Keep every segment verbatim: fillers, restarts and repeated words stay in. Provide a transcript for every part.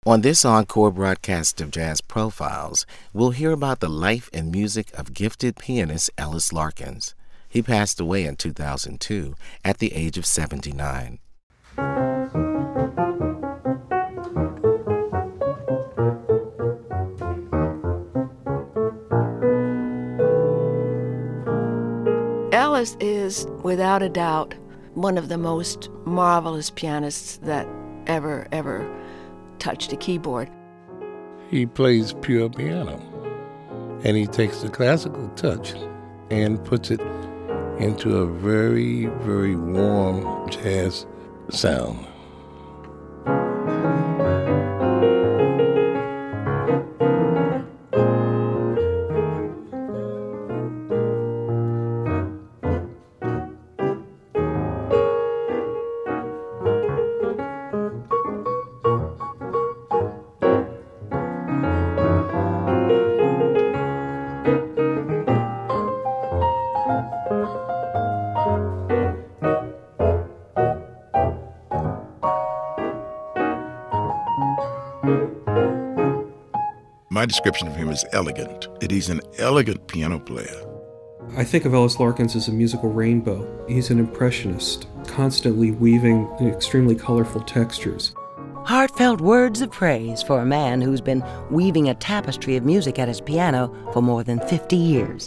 On this encore broadcast of Jazz Profiles, we'll hear about the life and music of gifted pianist Ellis Larkins. He passed away in two thousand two at the age of seventy-nine. Ellis is, without a doubt, one of the most marvelous pianists that ever, ever touched a keyboard. He plays pure piano, and he takes the classical touch and puts it into a very, very warm jazz sound. My description of him is elegant, that he's an elegant piano player. I think of Ellis Larkins as a musical rainbow. He's an impressionist, constantly weaving extremely colorful textures. Heartfelt words of praise for a man who's been weaving a tapestry of music at his piano for more than fifty years.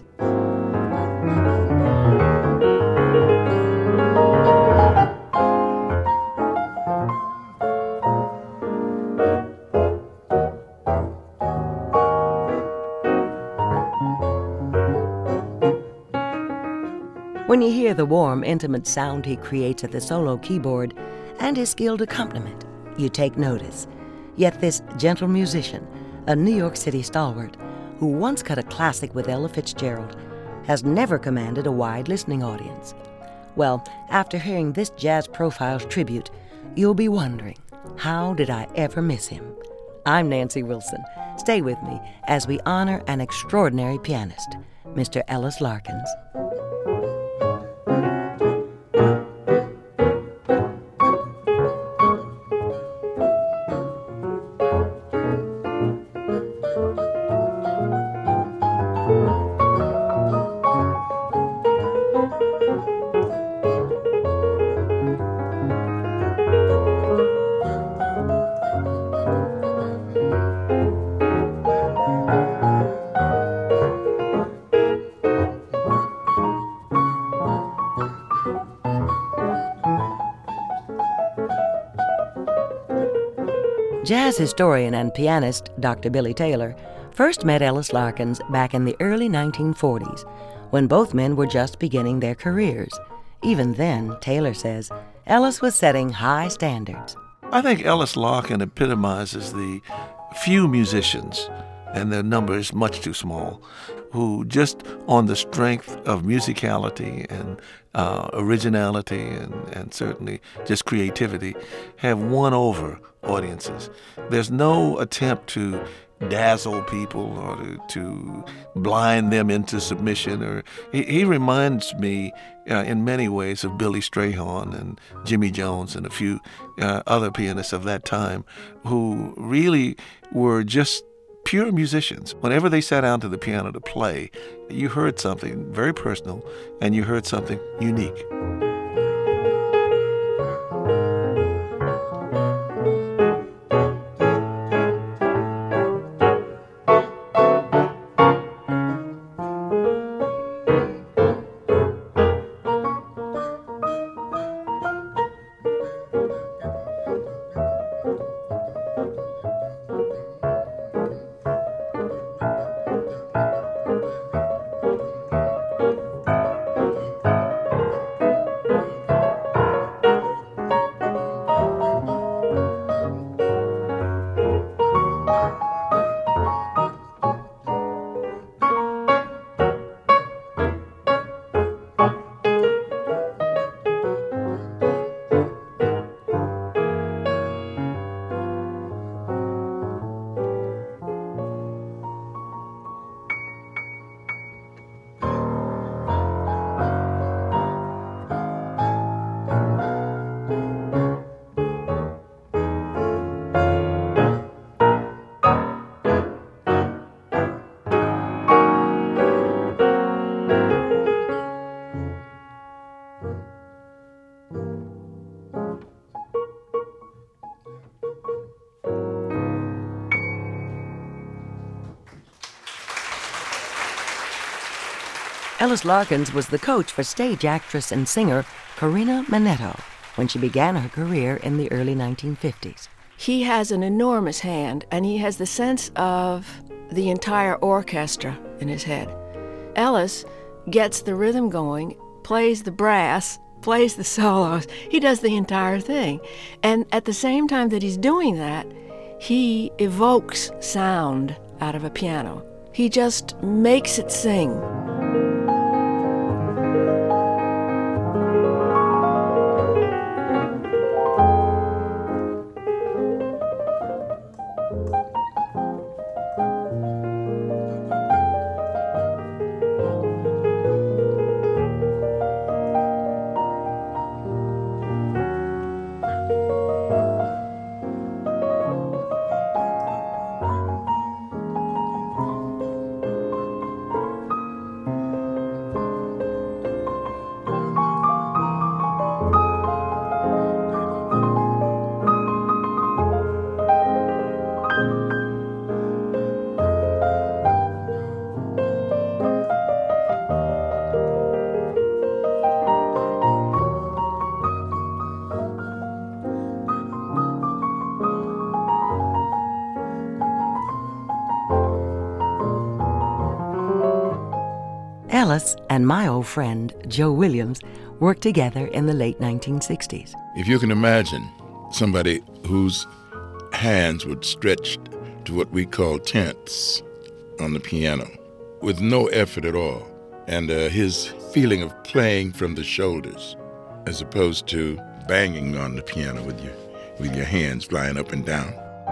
When you hear the warm, intimate sound he creates at the solo keyboard and his skilled accompaniment, you take notice. Yet this gentle musician, a New York City stalwart, who once cut a classic with Ella Fitzgerald, has never commanded a wide listening audience. Well, after hearing this Jazz Profiles tribute, you'll be wondering, how did I ever miss him? I'm Nancy Wilson. Stay with me as we honor an extraordinary pianist, Mister Ellis Larkins. Jazz historian and pianist Doctor Billy Taylor first met Ellis Larkins back in the early nineteen forties, when both men were just beginning their careers. Even then, Taylor says, Ellis was setting high standards. I think Ellis Larkin epitomizes the few musicians, and their number is much too small, who just on the strength of musicality and uh, originality and, and certainly just creativity have won over audiences. There's no attempt to dazzle people or to, to blind them into submission. Or he, he reminds me uh, in many ways of Billy Strayhorn and Jimmy Jones and a few uh, other pianists of that time who really were just pure musicians. Whenever they sat down to the piano to play, you heard something very personal and you heard something unique. Ellis Larkins was the coach for stage actress and singer Corina Manetto when she began her career in the early nineteen fifties. He has an enormous hand, and he has the sense of the entire orchestra in his head. Ellis gets the rhythm going, plays the brass, plays the solos. He does the entire thing. And at the same time that he's doing that, he evokes sound out of a piano. He just makes it sing. Ellis and my old friend Joe Williams worked together in the late nineteen sixties. If you can imagine somebody whose hands would stretch to what we call tenths on the piano with no effort at all, and uh, his feeling of playing from the shoulders as opposed to banging on the piano with your, with your hands flying up and down.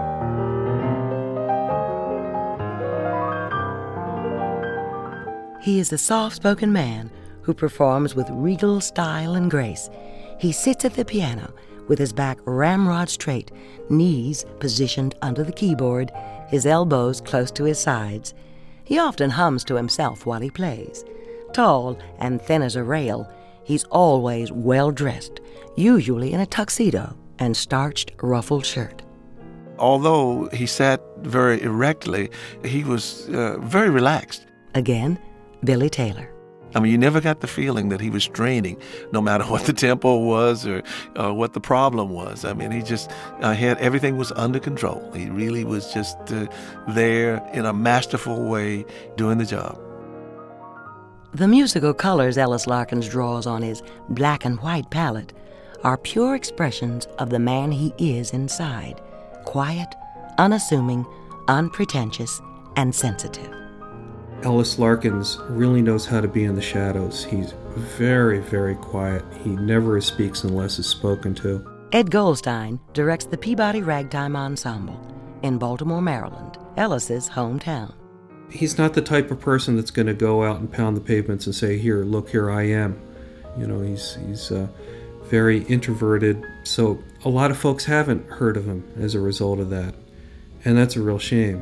He is a soft-spoken man who performs with regal style and grace. He sits at the piano with his back ramrod straight, knees positioned under the keyboard, his elbows close to his sides. He often hums to himself while he plays. Tall and thin as a rail, he's always well-dressed, usually in a tuxedo and starched ruffled shirt. Although he sat very erectly, he was uh, very relaxed. Again, Billy Taylor. I mean, you never got the feeling that he was straining, no matter what the tempo was or uh, what the problem was. I mean, he just uh, had everything was under control. He really was just uh, there in a masterful way doing the job. The musical colors Ellis Larkins draws on his black and white palette are pure expressions of the man he is inside, quiet, unassuming, unpretentious, and sensitive. Ellis Larkins really knows how to be in the shadows. He's very, very quiet. He never speaks unless is spoken to. Ed Goldstein directs the Peabody Ragtime Ensemble in Baltimore, Maryland, Ellis's hometown. He's not the type of person that's going to go out and pound the pavements and say, here, look, here I am. You know, he's, he's uh, very introverted, so a lot of folks haven't heard of him as a result of that, and that's a real shame.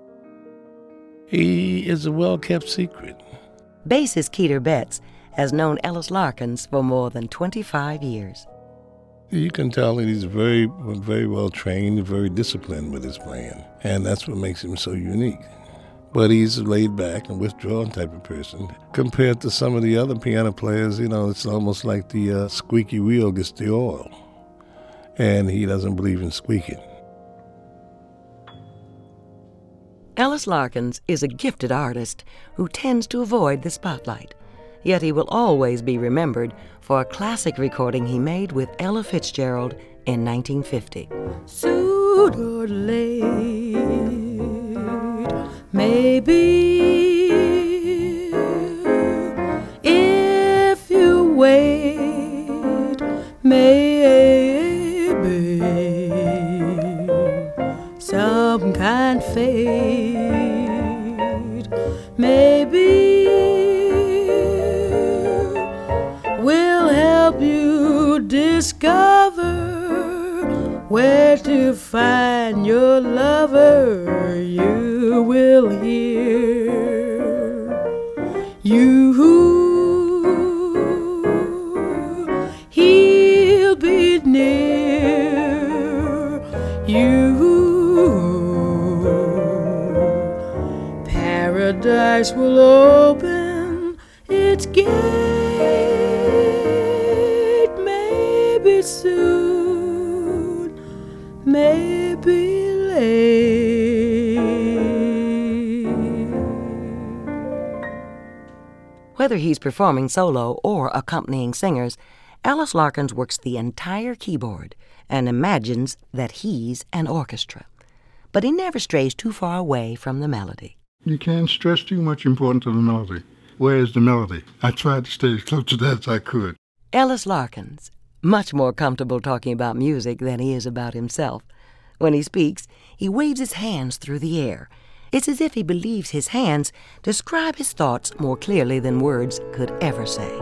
He is a well-kept secret. Bassist Keeter Betts has known Ellis Larkins for more than twenty-five years. You can tell that he's very, very well trained, very disciplined with his playing, and that's what makes him so unique. But he's a laid-back and withdrawn type of person. Compared to some of the other piano players, you know, it's almost like the uh, squeaky wheel gets the oil, and he doesn't believe in squeaking. Ellis Larkins is a gifted artist who tends to avoid the spotlight, yet he will always be remembered for a classic recording he made with Ella Fitzgerald in nineteen fifty. Sooner or late, maybe, if you wait, maybe, some kind fate, maybe, will help you discover where to find your lover. You will hear you, he'll be near you. Paradise will open in its gate, maybe soon, maybe late. Whether he's performing solo or accompanying singers, Ellis Larkins works the entire keyboard and imagines that he's an orchestra. But he never strays too far away from the melody. You can't stress too much importance of the melody. Where is the melody? I tried to stay as close to that as I could. Ellis Larkins, much more comfortable talking about music than he is about himself. When he speaks, he waves his hands through the air. It's as if he believes his hands describe his thoughts more clearly than words could ever say.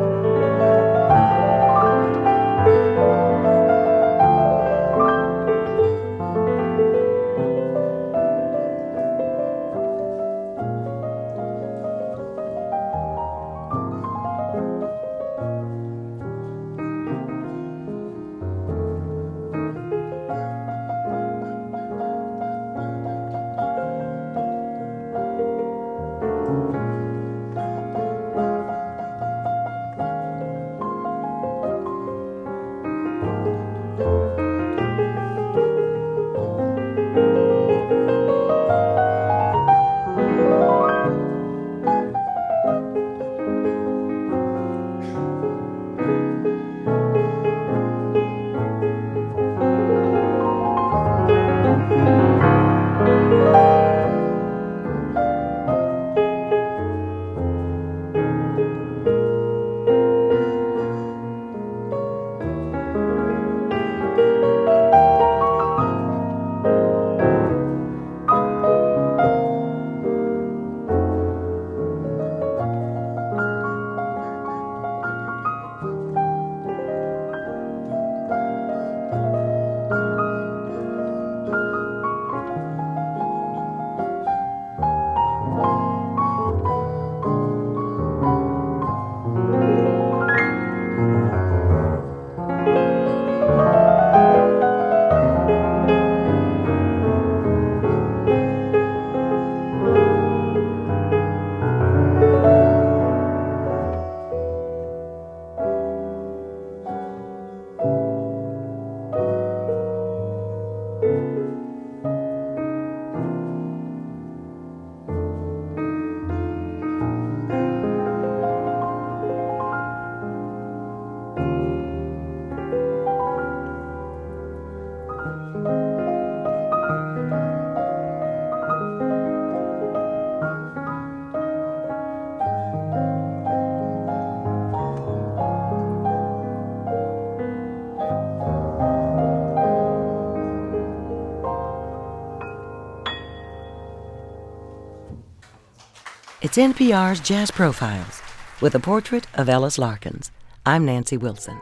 It's N P R's Jazz Profiles with a portrait of Ellis Larkins. I'm Nancy Wilson.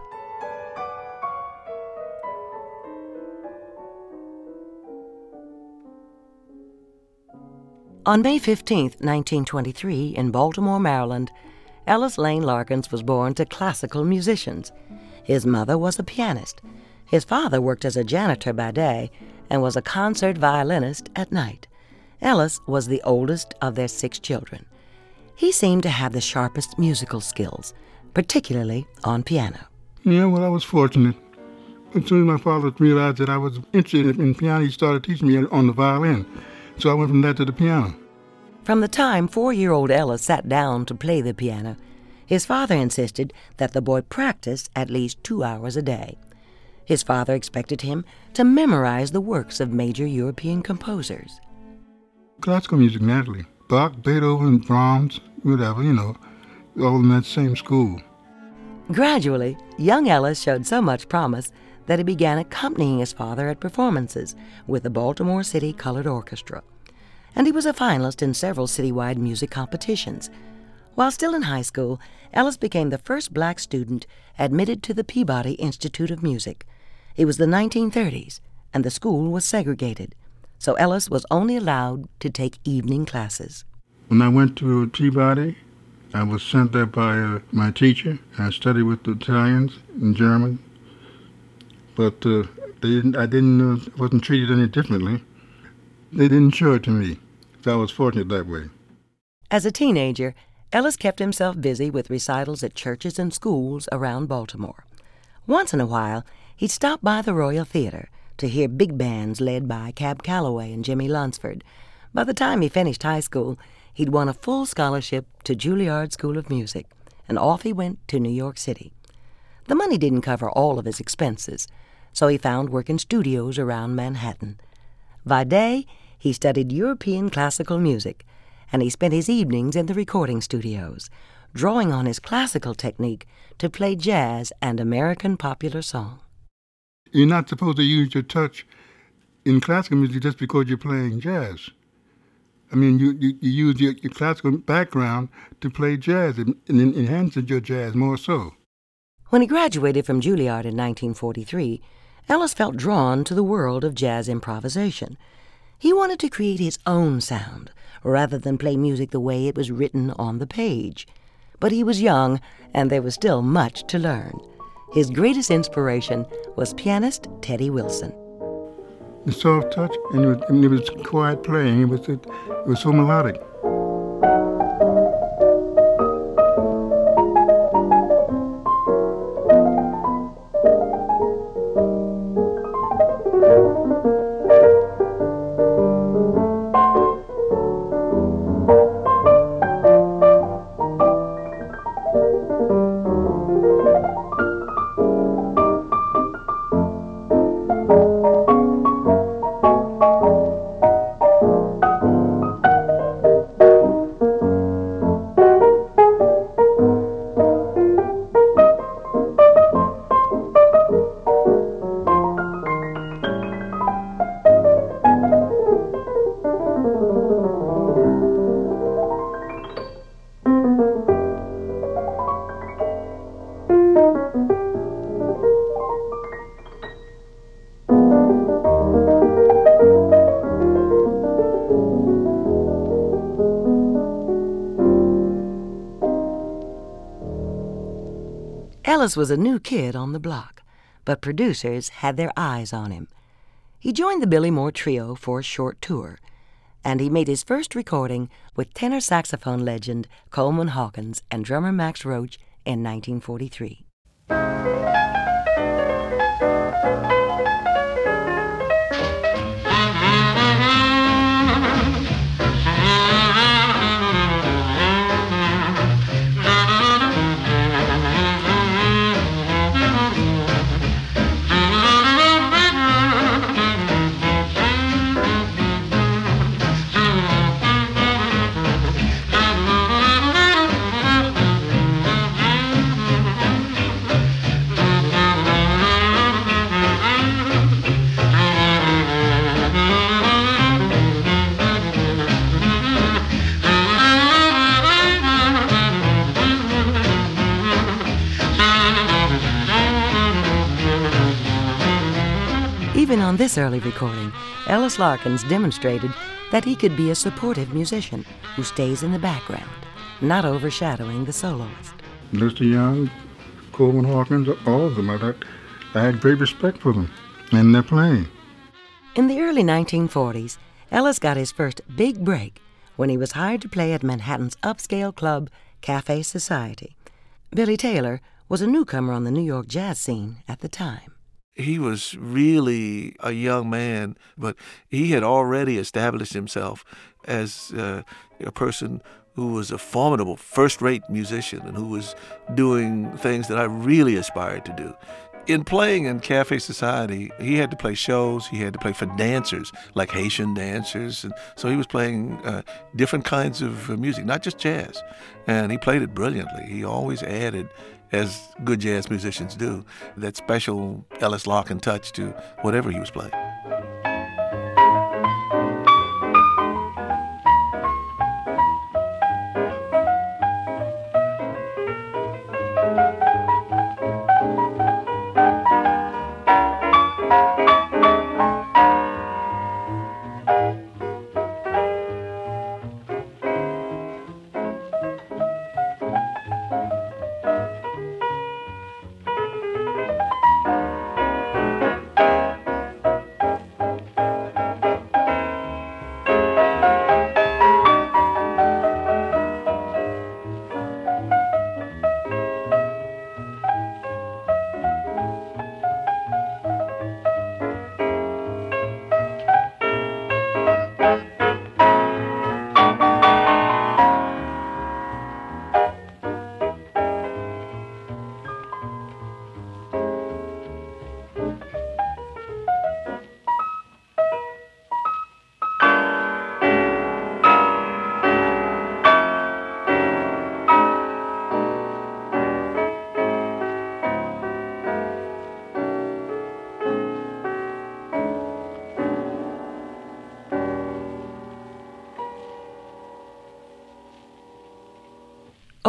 On May fifteenth, nineteen twenty-three, in Baltimore, Maryland, Ellis Lane Larkins was born to classical musicians. His mother was a pianist. His father worked as a janitor by day and was a concert violinist at night. Ellis was the oldest of their six children. He seemed to have the sharpest musical skills, particularly on piano. Yeah, well, I was fortunate. As soon as my father realized that I was interested in piano, he started teaching me on the violin. So I went from that to the piano. From the time four-year-old Ellis sat down to play the piano, his father insisted that the boy practice at least two hours a day. His father expected him to memorize the works of major European composers. Classical music, naturally. Bach, Beethoven, Brahms, whatever, you know, all in that same school. Gradually, young Ellis showed so much promise that he began accompanying his father at performances with the Baltimore City Colored Orchestra. And he was a finalist in several citywide music competitions. While still in high school, Ellis became the first black student admitted to the Peabody Institute of Music. It was the nineteen thirties, and the school was segregated, so Ellis was only allowed to take evening classes. When I went to Peabody, I was sent there by uh, my teacher. I studied with the Italians and Germans, but uh, they didn't, I didn't, uh, wasn't treated any differently. They didn't show it to me, so I was fortunate that way. As a teenager, Ellis kept himself busy with recitals at churches and schools around Baltimore. Once in a while, he'd stop by the Royal Theater to hear big bands led by Cab Calloway and Jimmy Lunsford. By the time he finished high school, he'd won a full scholarship to Juilliard School of Music, and off he went to New York City. The money didn't cover all of his expenses, so he found work in studios around Manhattan. By day, he studied European classical music, and he spent his evenings in the recording studios, drawing on his classical technique to play jazz and American popular song. You're not supposed to use your touch in classical music just because you're playing jazz. I mean, you, you, you use your, your classical background to play jazz and, and it enhances your jazz more so. When he graduated from Juilliard in nineteen forty-three, Ellis felt drawn to the world of jazz improvisation. He wanted to create his own sound, rather than play music the way it was written on the page. But he was young, and there was still much to learn. His greatest inspiration was pianist Teddy Wilson. The soft touch, and it was, and it was quiet playing. It was, it, it was so melodic. Ellis was a new kid on the block, but producers had their eyes on him. He joined the Billy Moore Trio for a short tour, and he made his first recording with tenor saxophone legend Coleman Hawkins and drummer Max Roach in nineteen forty-three. Even on this early recording, Ellis Larkins demonstrated that he could be a supportive musician who stays in the background, not overshadowing the soloist. Lester Young, Coleman Hawkins, all of them, I, had, I had great respect for them and their playing. In the early nineteen forties, Ellis got his first big break when he was hired to play at Manhattan's upscale club, Cafe Society. Billy Taylor was a newcomer on the New York jazz scene at the time. He was really a young man, but he had already established himself as uh, a person who was a formidable, first-rate musician and who was doing things that I really aspired to do. In playing in Cafe Society, he had to play shows, he had to play for dancers, like Haitian dancers, and so he was playing uh, different kinds of uh, music, not just jazz, and he played it brilliantly. He always added, as good jazz musicians do, that special Ellis Larkin touch to whatever he was playing.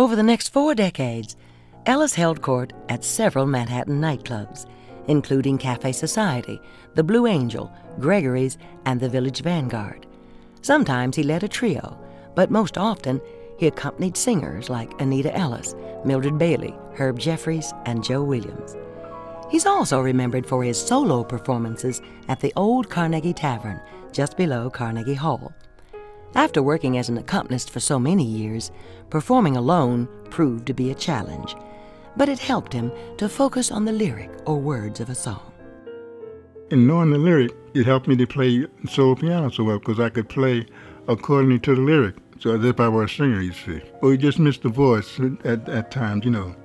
Over the next four decades, Ellis held court at several Manhattan nightclubs, including Cafe Society, the Blue Angel, Gregory's, and the Village Vanguard. Sometimes he led a trio, but most often he accompanied singers like Anita Ellis, Mildred Bailey, Herb Jeffries, and Joe Williams. He's also remembered for his solo performances at the old Carnegie Tavern, just below Carnegie Hall. After working as an accompanist for so many years, performing alone proved to be a challenge, but it helped him to focus on the lyric or words of a song. In knowing the lyric, it helped me to play solo piano so well because I could play according to the lyric. So as if I were a singer, you see. Or you just miss the voice at, at times, you know.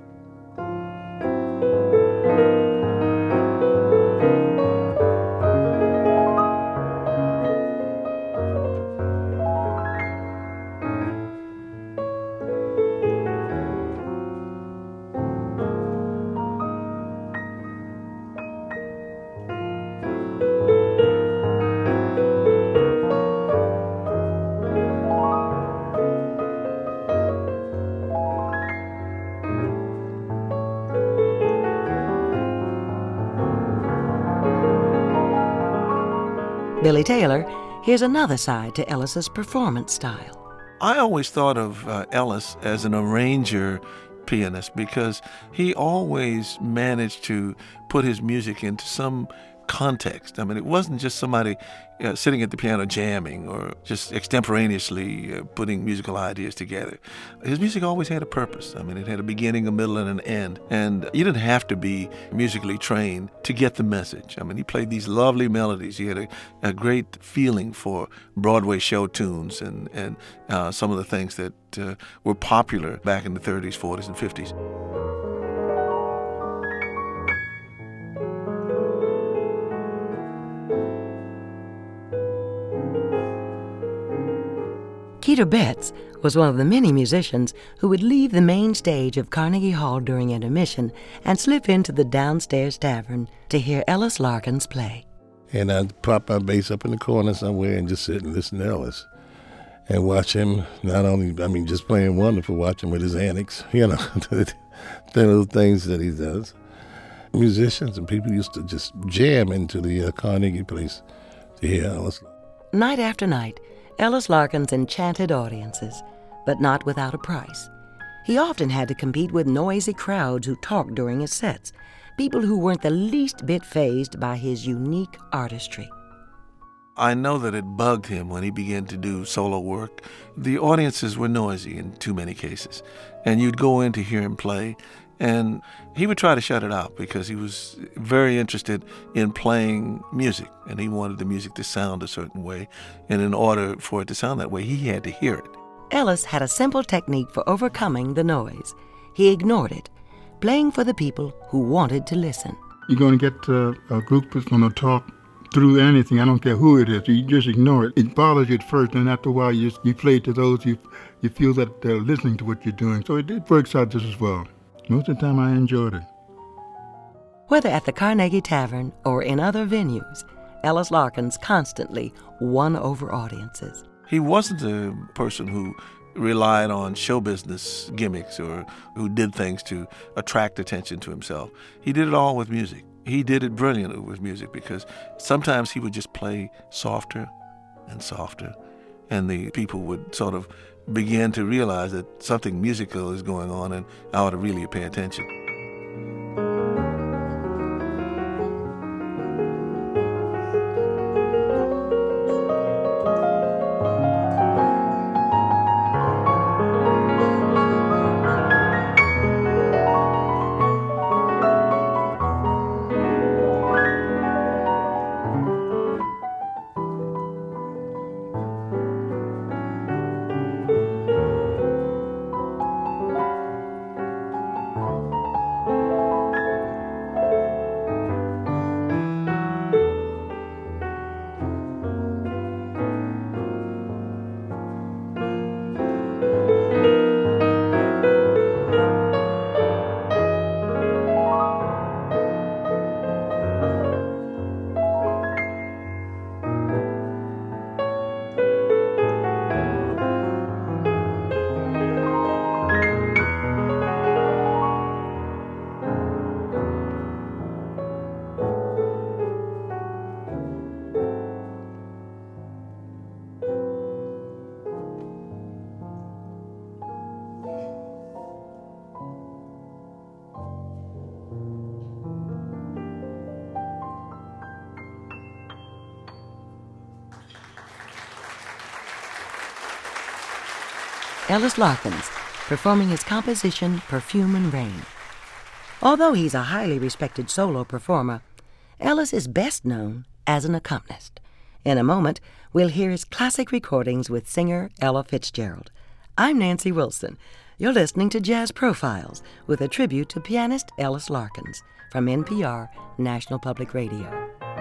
Billy Taylor, here's another side to Ellis's performance style. I always thought of uh, Ellis as an arranger pianist because he always managed to put his music into some context. I mean, it wasn't just somebody uh, sitting at the piano jamming or just extemporaneously uh, putting musical ideas together. His music always had a purpose. I mean, it had a beginning, a middle, and an end. And you didn't have to be musically trained to get the message. I mean, he played these lovely melodies. He had a, a great feeling for Broadway show tunes and, and uh, some of the things that uh, were popular back in the thirties, forties, and fifties. Keter Betts was one of the many musicians who would leave the main stage of Carnegie Hall during intermission and slip into the downstairs tavern to hear Ellis Larkins play. And I'd prop my bass up in the corner somewhere and just sit and listen to Ellis and watch him, not only, I mean, just playing wonderful, watch him with his antics, you know, the little things that he does. Musicians and people used to just jam into the uh, Carnegie place to hear Ellis. Night after night, Ellis Larkins enchanted audiences, but not without a price. He often had to compete with noisy crowds who talked during his sets, people who weren't the least bit fazed by his unique artistry. I know that it bugged him when he began to do solo work. The audiences were noisy in too many cases, and you'd go in to hear him play, and he would try to shut it out because he was very interested in playing music, and he wanted the music to sound a certain way, and in order for it to sound that way, he had to hear it. Ellis had a simple technique for overcoming the noise. He ignored it, playing for the people who wanted to listen. You're going to get uh, a group that's going to talk through anything. I don't care who it is. You just ignore it. It bothers you at first, and after a while, you, just, you play to those you, you feel that they're listening to what you're doing. So it, it works out just as well. Most of the time, I enjoyed it. Whether at the Carnegie Tavern or in other venues, Ellis Larkins constantly won over audiences. He wasn't a person who relied on show business gimmicks or who did things to attract attention to himself. He did it all with music. He did it brilliantly with music because sometimes he would just play softer and softer, and the people would sort of begin to realize that something musical is going on and I ought to really pay attention. Ellis Larkins, performing his composition Perfume and Rain. Although he's a highly respected solo performer, Ellis is best known as an accompanist. In a moment, we'll hear his classic recordings with singer Ella Fitzgerald. I'm Nancy Wilson. You're listening to Jazz Profiles with a tribute to pianist Ellis Larkins from N P R, National Public Radio.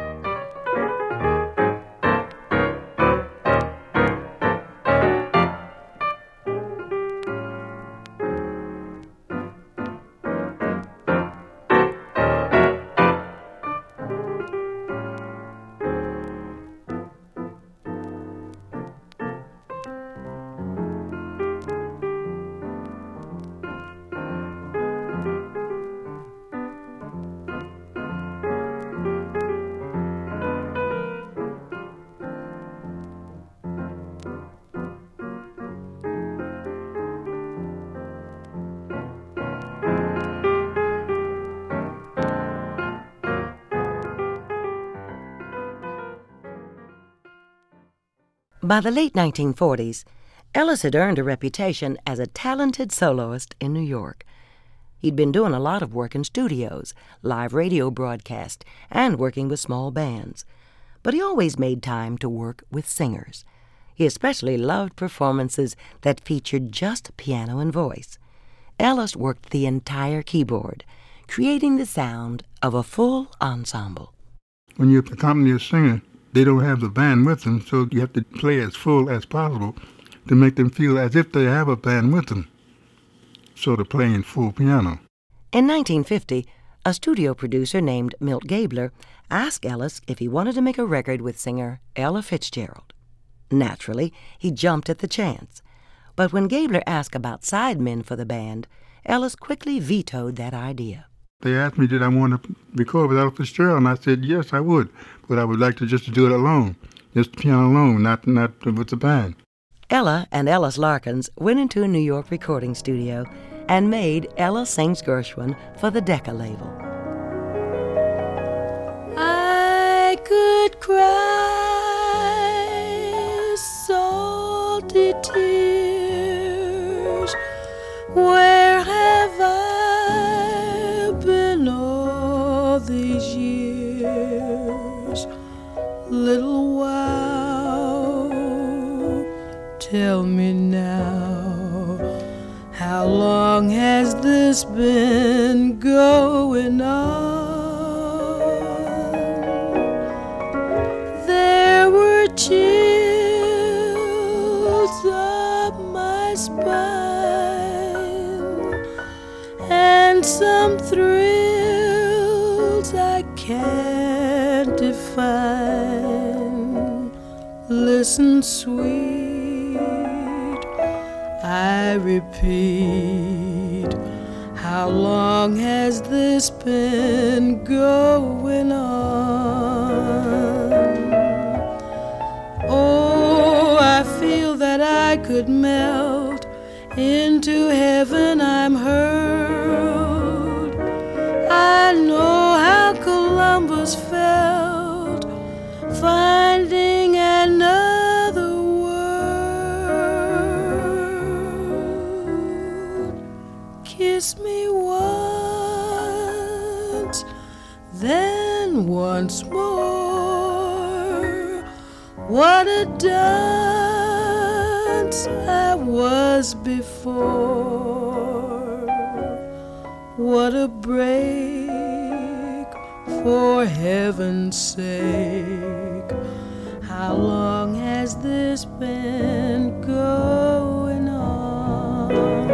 By the late nineteen forties, Ellis had earned a reputation as a talented soloist in New York. He'd been doing a lot of work in studios, live radio broadcasts, and working with small bands. But he always made time to work with singers. He especially loved performances that featured just piano and voice. Ellis worked the entire keyboard, creating the sound of a full ensemble. When you accompany a singer, they don't have the band with them, so you have to play as full as possible to make them feel as if they have a band with them, sort of playing full piano. In nineteen fifty, a studio producer named Milt Gabler asked Ellis if he wanted to make a record with singer Ella Fitzgerald. Naturally, he jumped at the chance. But when Gabler asked about sidemen for the band, Ellis quickly vetoed that idea. They asked me, did I want to record with Ella Fitzgerald, and I said, yes, I would, but I would like to just do it alone, just piano alone, not, not with the band. Ella and Ellis Larkins went into a New York recording studio and made Ella Sings Gershwin for the Decca label. I could cry salty tears. Where have I been all these years? Little while, tell me now, how long has this been going on? There were chills up my spine and some thrills I can't define. Listen, sweet, I repeat, how long has this been going on? Oh, I feel that I could melt into heaven. I'm hurled. I know how Columbus felt, finding another world. Kiss me once, then once more. What a dunce I was before. What a break, for heaven's sake. How long has this been going on?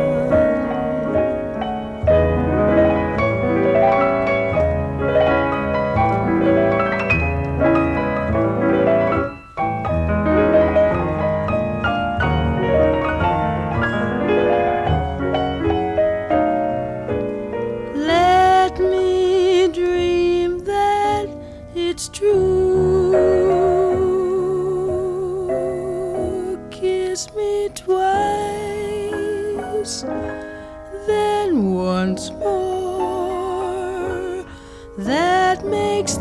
It's true. Kiss me twice, then once more. That makes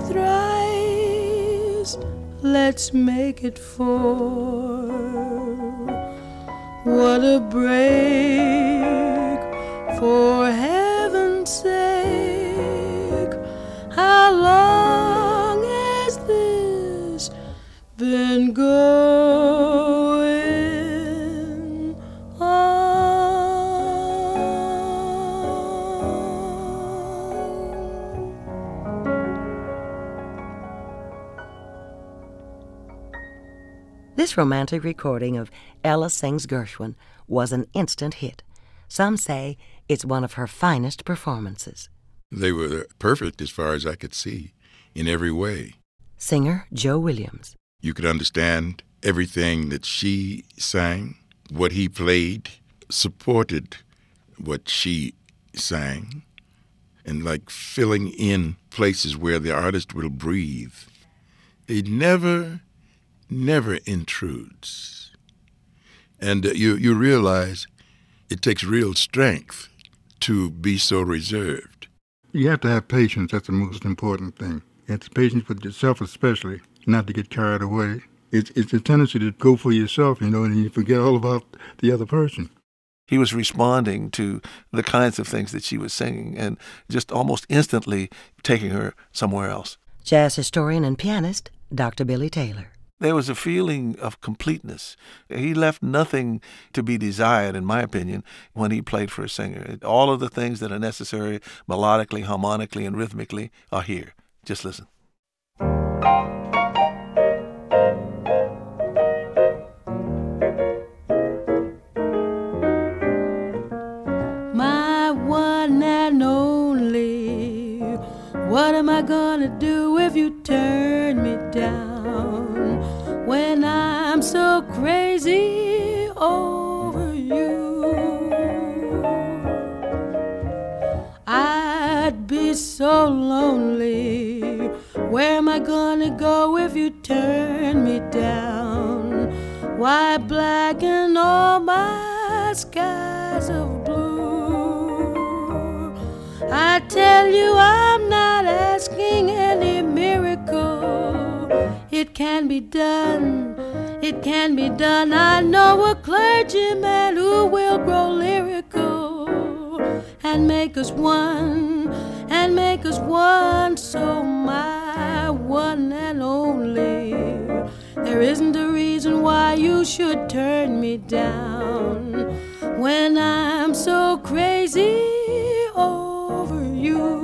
thrice. Let's make it four. what a break, for heaven's sake. How long has this been going on? This romantic recording of Ella Sings Gershwin was an instant hit. Some say it's one of her finest performances. They were perfect as far as I could see, in every way. Singer Joe Williams. You could understand everything that she sang, what he played, supported what she sang, and like filling in places where the artist will breathe. It never, never intrudes. And uh, you, you realize it takes real strength to be so reserved. You have to have patience. That's the most important thing. You have to have patience with yourself especially, not to get carried away. It's, it's a tendency to go for yourself, you know, and you forget all about the other person. He was responding to the kinds of things that she was singing and just almost instantly taking her somewhere else. Jazz historian and pianist Doctor Billy Taylor. There was a feeling of completeness. He left nothing to be desired, in my opinion, when he played for a singer. All of the things that are necessary melodically, harmonically, and rhythmically are here. Just listen. My one and only, what am I gonna do if you turn me down? When I'm so crazy over you, I'd be so lonely. Where am I gonna go if you turn me down? Why blacken all my skies of blue? I tell you I'm not asking any miracle. It can be done, it can be done. I know a clergyman who will grow lyrical and make us one, and make us one. So my one and only, there isn't a reason why you should turn me down when I'm so crazy over you.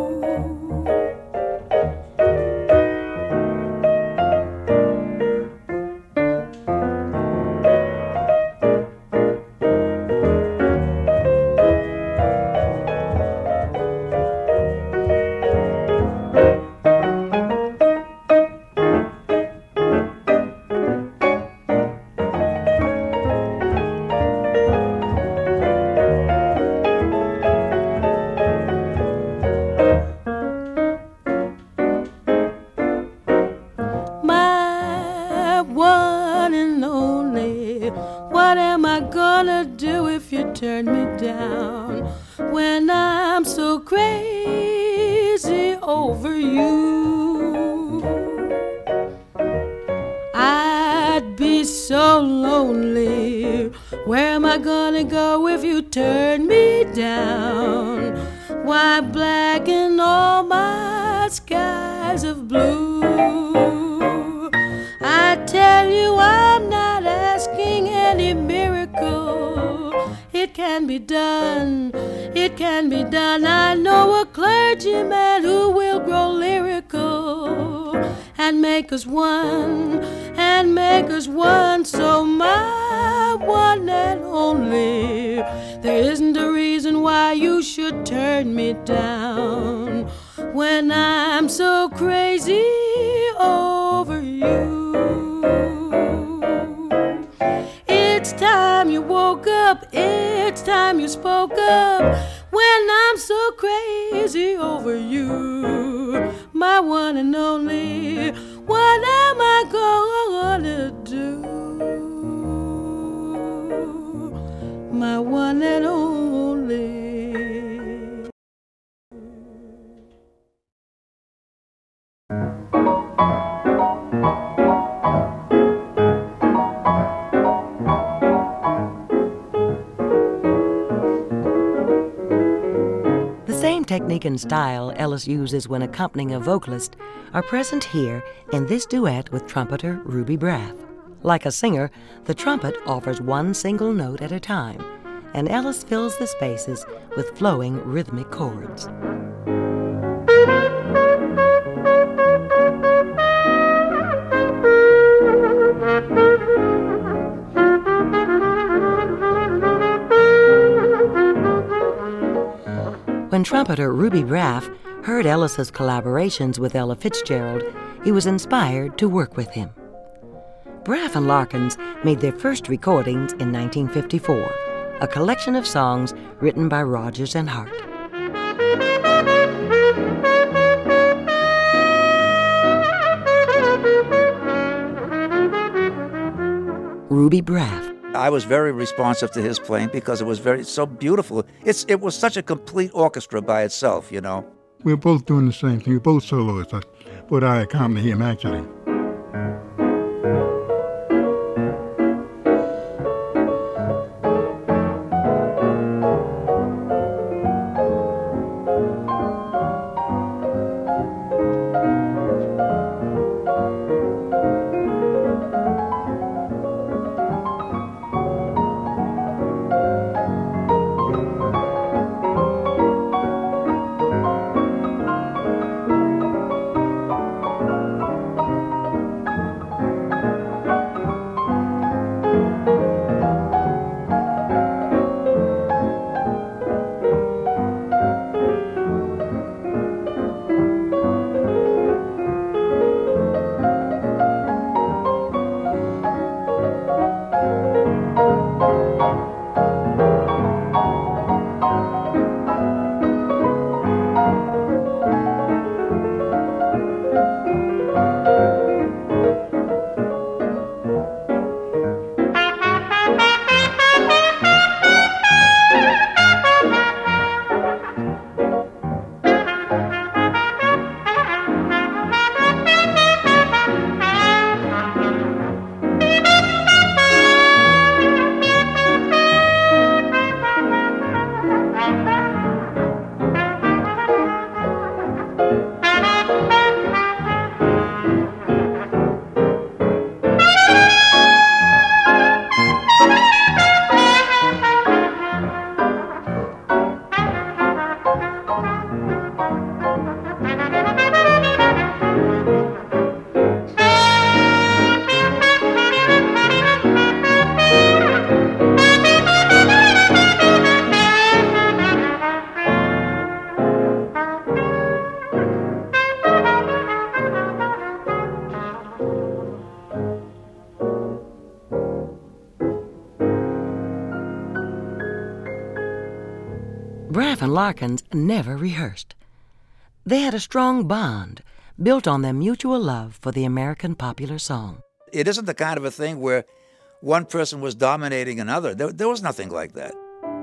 Turn me down when I'm so crazy over you. I'd be so lonely. Where am I gonna go if you turn me down? Why blacken all my skies of blue? I tell you I'm not asking any miracle. It can be done, it can be done. I know a clergyman who will grow lyrical and make us one, and make us one. So my one and only, there isn't a reason why you should turn me down when I'm so crazy over you. It's time you woke up, it's time you spoke up when I'm so crazy over you. My one and only, what am I gonna do? My one and only. technique and style Ellis uses when accompanying a vocalist are present here in this duet with trumpeter Ruby Braff. Like a singer, the trumpet offers one single note at a time, and Ellis fills the spaces with flowing rhythmic chords. When trumpeter Ruby Braff heard Ellis's collaborations with Ella Fitzgerald, he was inspired to work with him. Braff and Larkins made their first recordings in nineteen fifty-four, a collection of songs written by Rodgers and Hart. Ruby Braff. I was very responsive to his playing because it was very so beautiful. It's it was such a complete orchestra by itself, you know. We were both doing the same thing. We were both soloists, but I accompanied him actually. Braff and Larkins never rehearsed. They had a strong bond built on their mutual love for the American popular song. It isn't the kind of a thing where one person was dominating another. There, there was nothing like that.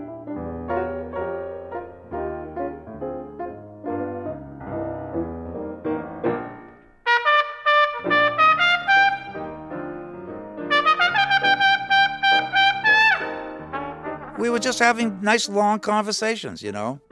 We were just having nice, long conversations, you know.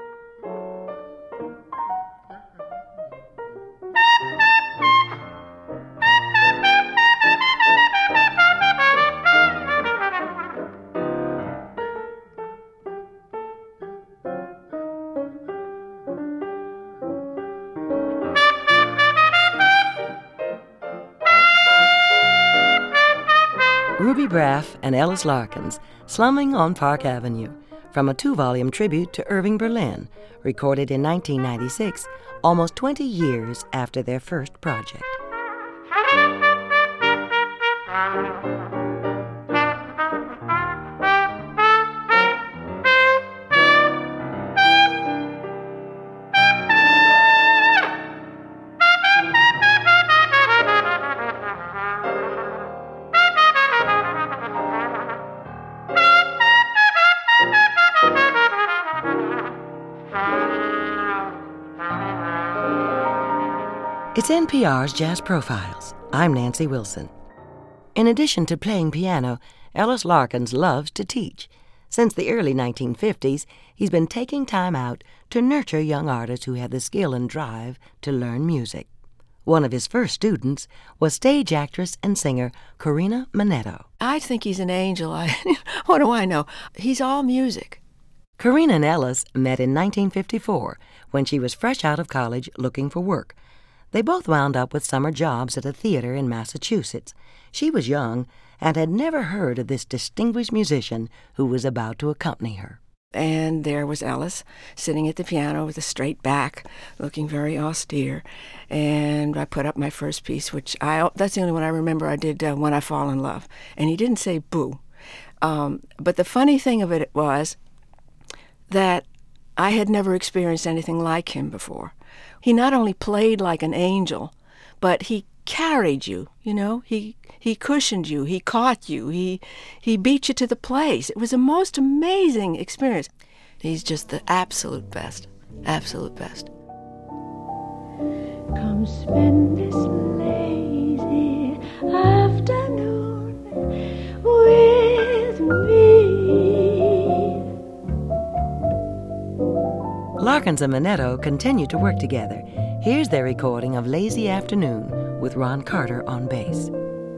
Ruby Braff and Ellis Larkins, Slumming on Park Avenue, from a two-volume tribute to Irving Berlin, recorded in nineteen ninety-six, almost twenty years after their first project. It's N P R's Jazz Profiles. I'm Nancy Wilson. In addition to playing piano, Ellis Larkins loves to teach. Since the early nineteen fifties, he's been taking time out to nurture young artists who have the skill and drive to learn music. One of his first students was stage actress and singer Corinna Manetto. I think he's an angel. I, what do I know? He's all music. Corinna and Ellis met in nineteen fifty-four when she was fresh out of college looking for work. They both wound up with summer jobs at a theater in Massachusetts. She was young and had never heard of this distinguished musician who was about to accompany her. And there was Ellis sitting at the piano with a straight back, looking very austere. And I put up my first piece, which I that's the only one I remember I did, uh, When I Fall in Love. And he didn't say boo. Um, but the funny thing of it was that I had never experienced anything like him before. He not only played like an angel, but he carried you, you know. He he cushioned you, he caught you, he he beat you to the place. It was a most amazing experience. He's just the absolute best, absolute best. Come spend this lazy afternoon with me. Larkins and Manetto continued to work together. Here's their recording of Lazy Afternoon with Ron Carter on bass.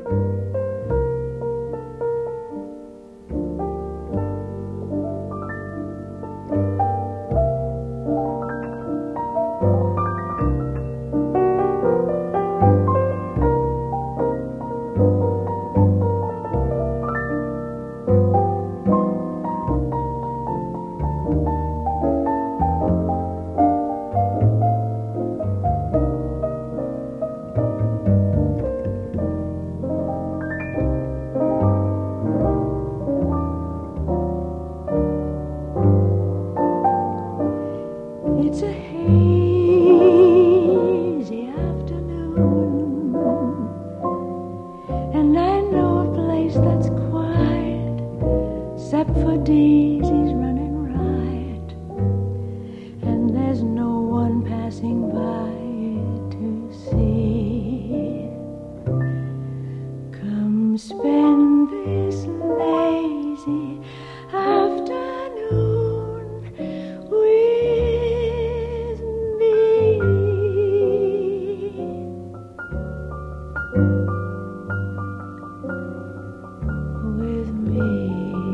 It's a hazy afternoon, and I know a place that's quiet, except for daisies running riot, and there's no one passing by to see. Come spend this lazy afternoon with me. With me.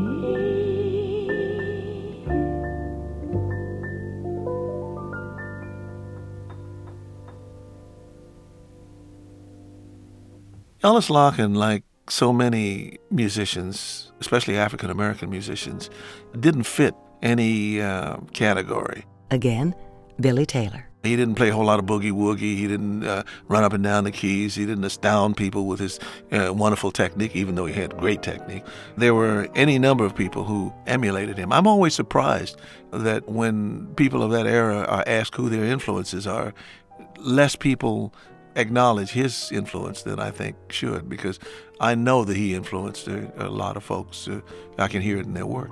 Ellis Larkin, like so many musicians, especially African-American musicians, didn't fit any uh, category. Again, Billy Taylor. He didn't play a whole lot of boogie-woogie. He didn't uh, run up and down the keys. He didn't astound people with his uh, wonderful technique, even though he had great technique. There were any number of people who emulated him. I'm always surprised that when people of that era are asked who their influences are, less people acknowledge his influence than I think should, because I know that he influenced a, a lot of folks. Uh, I can hear it in their work.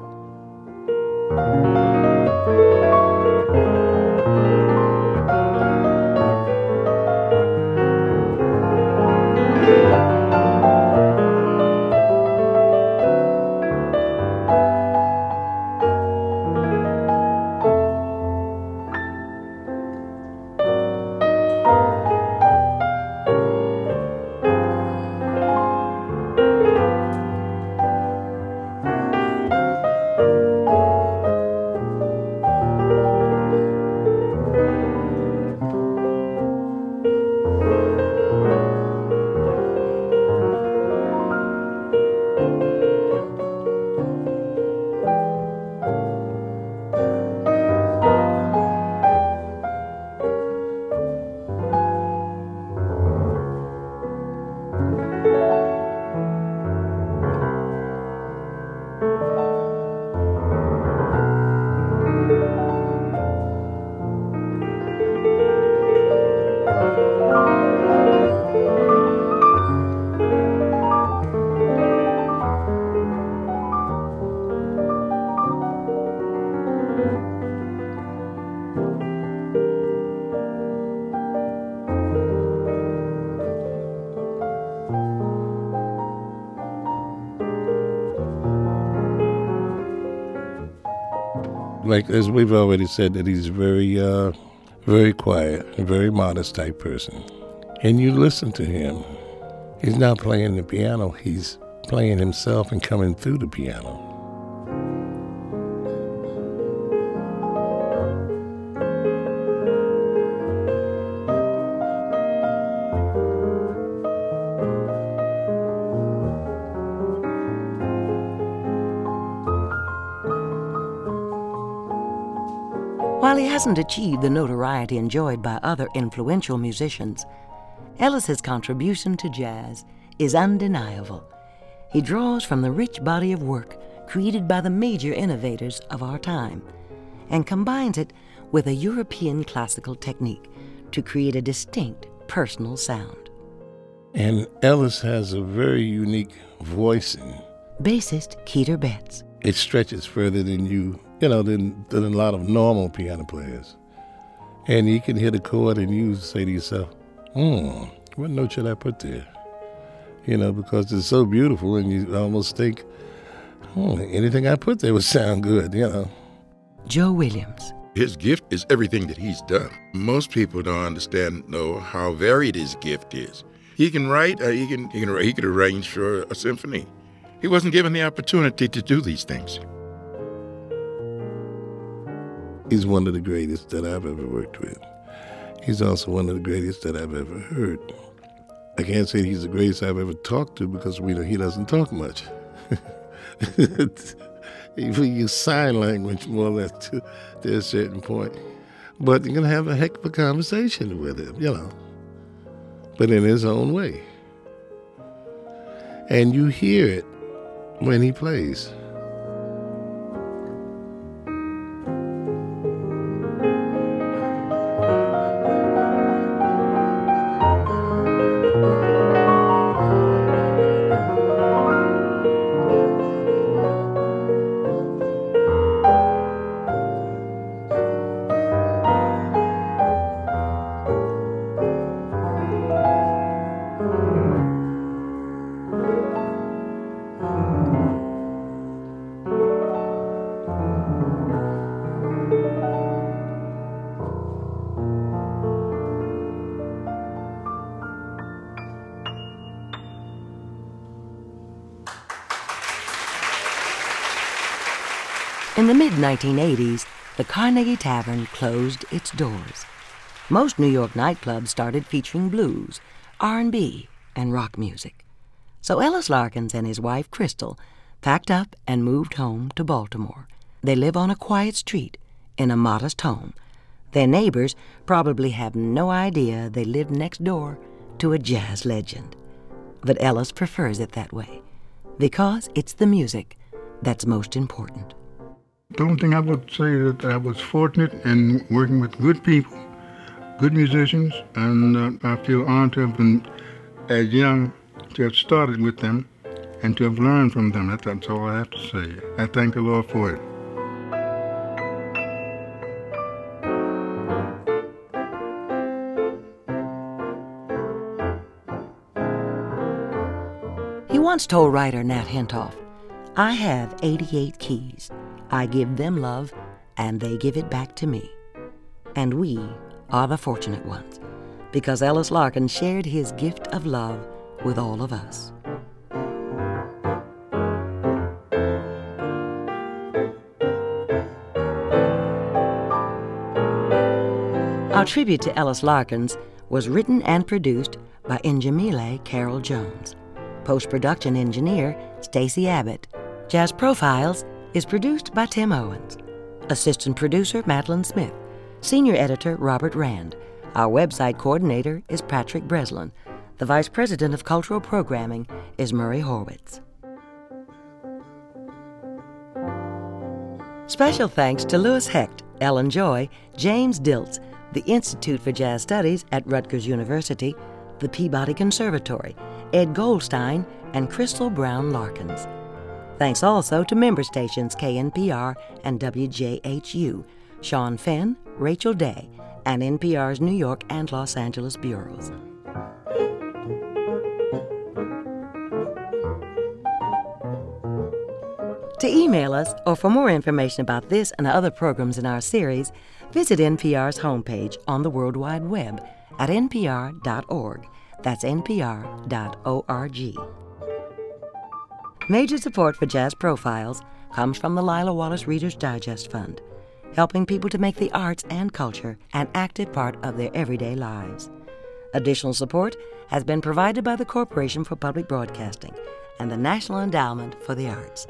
like as we've already said, that he's very, uh, very quiet, a very modest type person. And you listen to him. He's not playing the piano, he's playing himself and coming through the piano. While he hasn't achieved the notoriety enjoyed by other influential musicians, Ellis's contribution to jazz is undeniable. He draws from the rich body of work created by the major innovators of our time and combines it with a European classical technique to create a distinct personal sound. And Ellis has a very unique voicing. Bassist Keeter Betts. It stretches further than you, you know, than, than a lot of normal piano players. And you can hit a chord and you say to yourself, hmm, what note should I put there? You know, because it's so beautiful and you almost think, hmm, anything I put there would sound good, you know. Joe Williams. His gift is everything that he's done. Most people don't understand, though, how varied his gift is. He can write, uh, he can, he can he could arrange for a symphony. He wasn't given the opportunity to do these things. He's one of the greatest that I've ever worked with. He's also one of the greatest that I've ever heard. I can't say he's the greatest I've ever talked to because we know he doesn't talk much. We use sign language more or less to, to a certain point. But you're going to have a heck of a conversation with him, you know, but in his own way. And you hear it when he plays. In the mid nineteen eighties, the Carnegie Tavern closed its doors. Most New York nightclubs started featuring blues, R and B, and rock music. So Ellis Larkins and his wife, Crystal, packed up and moved home to Baltimore. They live on a quiet street in a modest home. Their neighbors probably have no idea they live next door to a jazz legend. But Ellis prefers it that way because it's the music that's most important. The only thing I would say is that I was fortunate in working with good people, good musicians, and uh, I feel honored to have been as young, to have started with them, and to have learned from them. That's, that's all I have to say. I thank the Lord for it. He once told writer Nat Hentoff, "I have eighty-eight keys. I give them love, and they give it back to me." And we are the fortunate ones, because Ellis Larkins shared his gift of love with all of us. Our tribute to Ellis Larkins was written and produced by Njamile Carol Jones. Post-production engineer Stacy Abbott. Jazz Profiles is produced by Tim Owens. Assistant producer Madeline Smith. Senior editor Robert Rand. Our website coordinator is Patrick Breslin. The Vice President of Cultural Programming is Murray Horwitz. Special thanks to Louis Hecht, Ellen Joy, James Diltz, the Institute for Jazz Studies at Rutgers University, the Peabody Conservatory, Ed Goldstein, and Crystal Brown Larkins. Thanks also to member stations K N P R and W J H U, Sean Fenn, Rachel Day, and N P R's New York and Los Angeles bureaus. To email us or for more information about this and other programs in our series, visit N P R's homepage on the World Wide Web at n p r dot org. That's n p r dot org. Major support for Jazz Profiles comes from the Lila Wallace Reader's Digest Fund, helping people to make the arts and culture an active part of their everyday lives. Additional support has been provided by the Corporation for Public Broadcasting and the National Endowment for the Arts.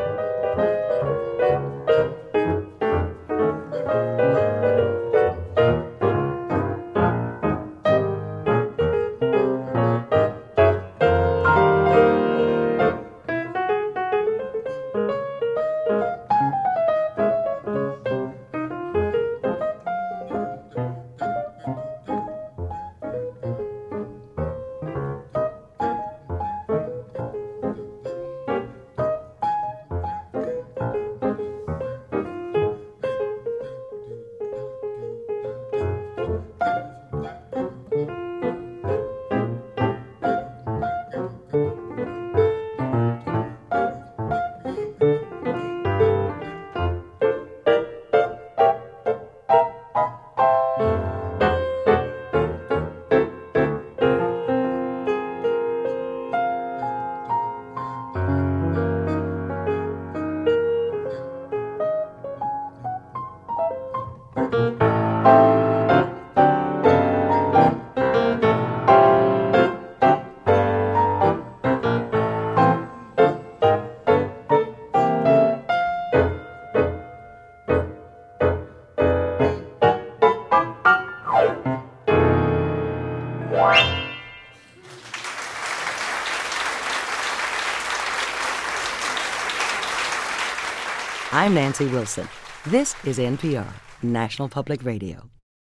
I'm Nancy Wilson. This is N P R, National Public Radio.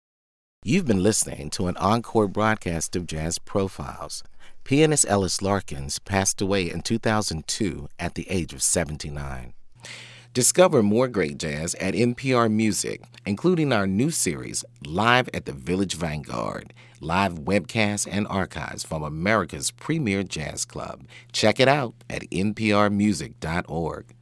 You've been listening to an encore broadcast of Jazz Profiles. Pianist Ellis Larkins passed away in two thousand two at the age of seventy-nine. Discover more great jazz at N P R Music, including our new series, Live at the Village Vanguard, live webcasts and archives from America's premier jazz club. Check it out at n p r music dot org.